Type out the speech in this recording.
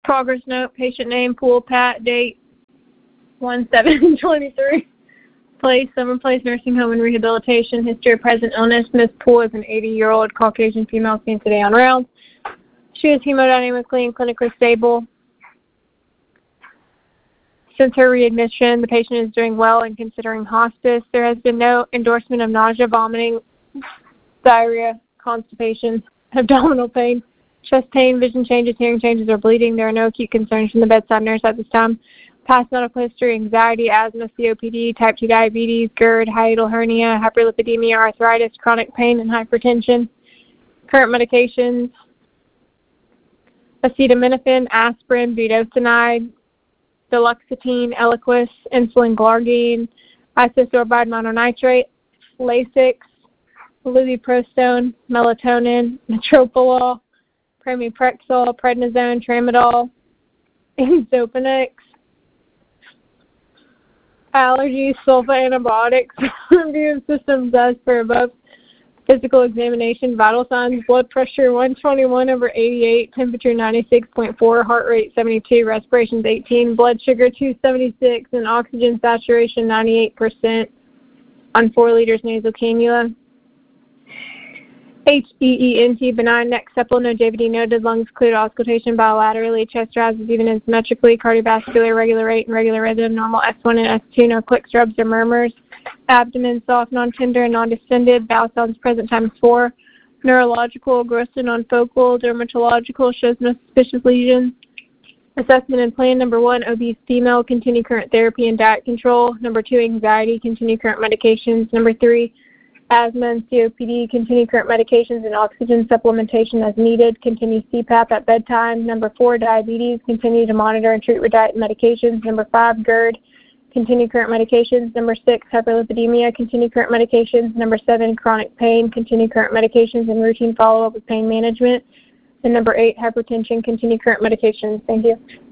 Progress note, patient name, Pool Pat, date 1/7/23. Place, Summer Place Nursing Home and Rehabilitation. History of present illness. Ms. Pool is an 80-year-old Caucasian female seen today on rounds. She is hemodynamically and clinically stable. Since her readmission, the patient is doing well and considering hospice. There has been no endorsement of nausea, vomiting, diarrhea, constipation, abdominal pain, chest pain, vision changes, hearing changes, or bleeding. There are no acute concerns from the bedside nurse at this time. Past medical history, anxiety, asthma, COPD, type 2 diabetes, GERD, hiatal hernia, hyperlipidemia, arthritis, chronic pain, and hypertension. Current medications: acetaminophen, aspirin, budesonide, duloxetine, Eliquis, insulin glargine, isosorbide mononitrate, Lasix, lubiprostone, melatonin, metoprolol, pramipexole, prednisone, tramadol, Zopanix, allergies, sulfa antibiotics, immune systems as per above. Physical examination, vital signs: blood pressure 121/88, temperature 96.4, heart rate 72, respirations 18, blood sugar 276, and oxygen saturation 98% on 4 liters nasal cannula. HEENT, benign neck septal, no JVD noted, lungs cleared, auscultation bilaterally, chest rises even and symmetrically, cardiovascular, regular rate and regular rhythm, normal S1 and S2, no clicks, rubs, or murmurs. Abdomen soft, non-tender, and non-distended, bowel sounds present ×4. Neurological, gross and non-focal, dermatological, shows no suspicious lesions. Assessment and plan: number 1, obese female, continue current therapy and diet control. Number 2, anxiety, continue current medications. Number 3, asthma and COPD, continue current medications and oxygen supplementation as needed. Continue CPAP at bedtime. Number 4, diabetes, continue to monitor and treat with diet and medications. Number 5, GERD, continue current medications. Number 6, hyperlipidemia, continue current medications. Number 7, chronic pain, continue current medications and routine follow-up with pain management. And number 8, hypertension, continue current medications. Thank you.